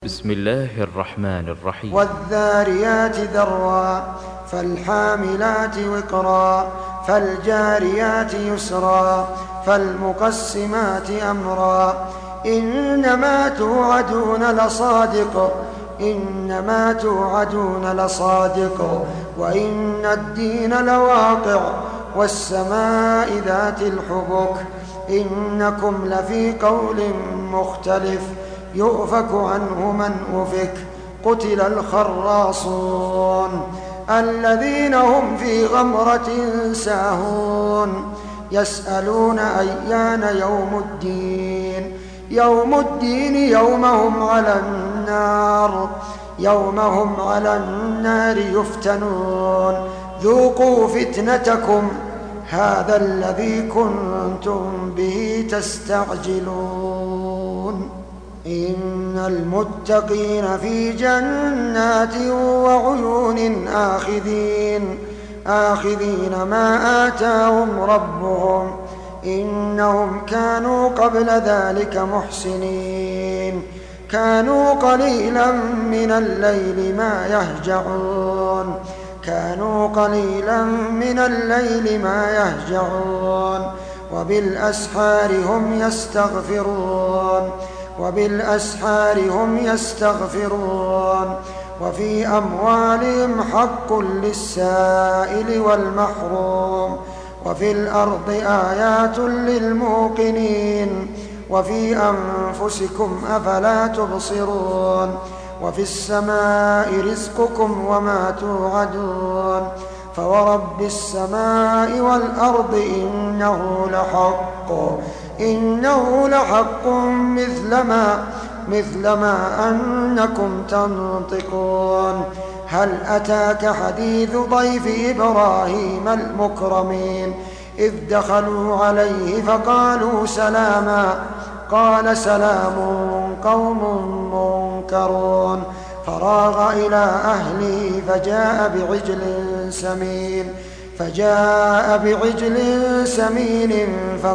بسم الله الرحمن الرحيم. والذاريات ذروا فالحاملات وقرا فالجاريات يسرا فالمقسمات أمرا إنما توعدون لصادق وإن الدين لواقع والسماء ذات الحبك إنكم لفي قول مختلف يؤفك عنه من أفك قتل الخراصون الذين هم في غمرة ساهون يسألون أيان يوم الدين يوم هم على النار يفتنون ذوقوا فتنتكم هذا الذي كنتم به تستعجلون إن المتقين في جنات وعيون آخذين ما آتاهم ربهم إنهم كانوا قبل ذلك محسنين كانوا قليلا من الليل ما يهجعون وبالأسحار هم يستغفرون وفي أموالهم حق للسائل والمحروم وفي الأرض آيات للموقنين وفي أنفسكم أفلا تبصرون وفي السماء رزقكم وما توعدون فورب السماء والأرض إنه لحق مثل ما أنكم تنطقون هل أتاك حديث ضيف إبراهيم المكرمين إذ دخلوا عليه فقالوا سلاما قال سلام قوم منكرون فراغ إلى أهله فجاء بعجل سمين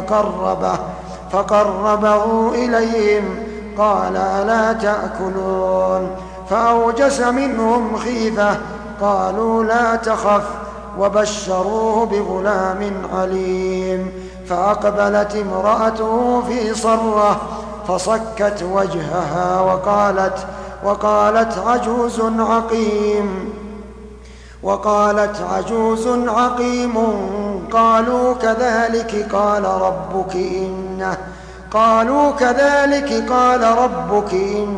فقربه إليهم قال ألا تأكلون فأوجس منهم خيفة قالوا لا تخف وبشروه بغلام عليم فأقبلت امرأته في صرة فصكت وجهها وقالت عجوز عقيم قالوا كذلك قال ربك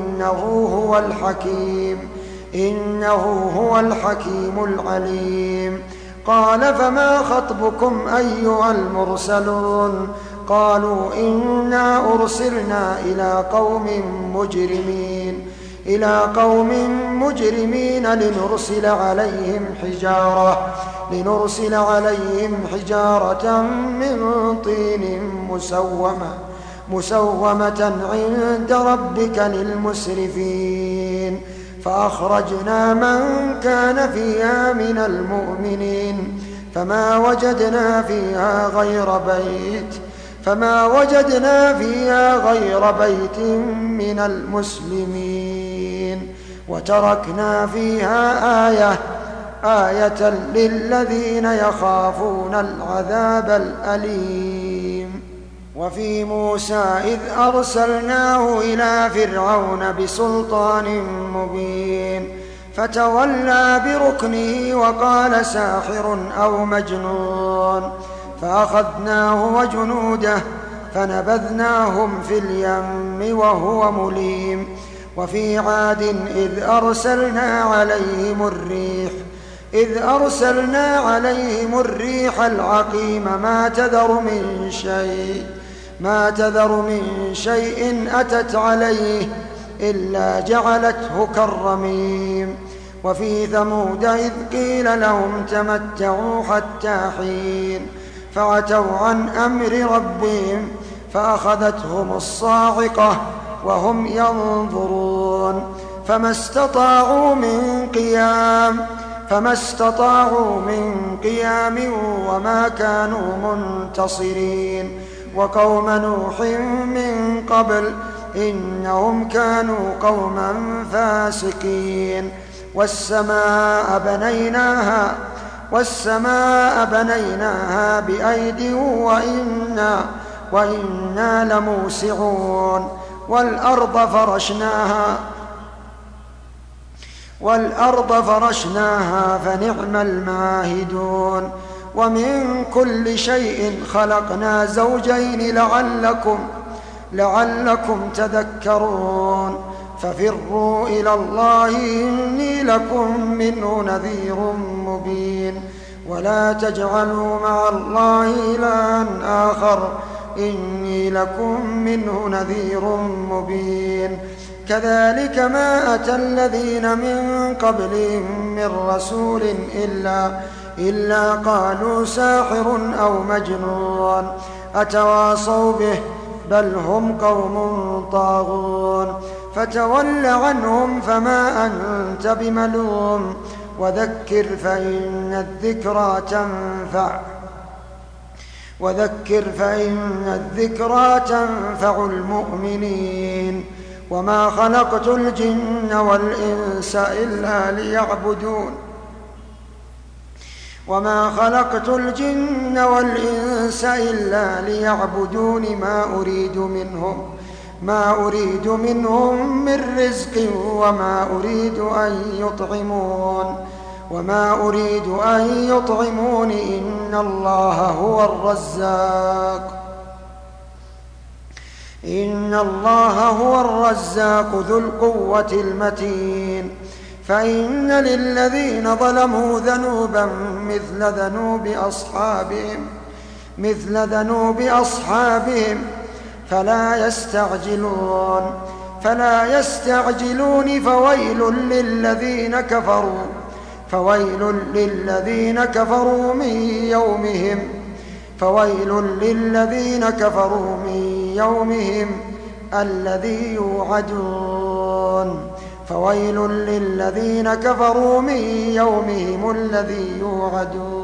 إنه هو الحكيم العليم قال فما خطبكم أيها المرسلون قالوا إنا أرسلنا إلى قوم مجرمين لنرسل عليهم حجارة من طين مسومة عند ربك للمسرفين فأخرجنا من كان فيها من المؤمنين فما وجدنا فيها غير بيت من المسلمين وتركنا فيها آية للذين يخافون العذاب الأليم وفي موسى إذ أرسلناه إلى فرعون بسلطان مبين فتولى بركنه وقال ساحر أو مجنون فأخذناه وجنوده فنبذناهم في اليم وهو مليم وفي عاد إذ أرسلنا عليهم الريح العقيم ما تذر من شيء أتت عليه إلا جعلته كالرميم وفي ثمود إذ قيل لهم تمتعوا حتى حين فعتوا عن أمر ربهم فأخذتهم الصاعقة وهم ينظرون فما استطاعوا من قيام وما كانوا منتصرين وقوم نوح من قبل إنهم كانوا قوما فاسقين. والسماء بنيناها بأيد وإنا لموسعون. والأرض فرشناها فنعم الماهدون. ومن كل شيء خلقنا زوجين لعلكم تذكرون. ففروا إلى الله إني لكم منه نذير مبين. ولا تجعلوا مع الله إلها آخر إني لكم منه نذير مبين. كذلك ما أتى الذين من قبلهم من رسول إلا قالوا ساحر أو مجنون أتواصوا به بل هم قوم طاغون. فتول عنهم فما أنت بملوم وذكر فإن الذكرى تنفع المؤمنين. وما خلقت الجن والإنس إلا ليعبدون ما أريد منهم من رزق وما أريد أن يطعمون إن الله هو الرزاق ذو القوة المتين. فإن للذين ظلموا ذنوبا مثل ذنوب أصحابهم فلا يستعجلون فويل للذين كفروا من يومهم الذي يوعدون.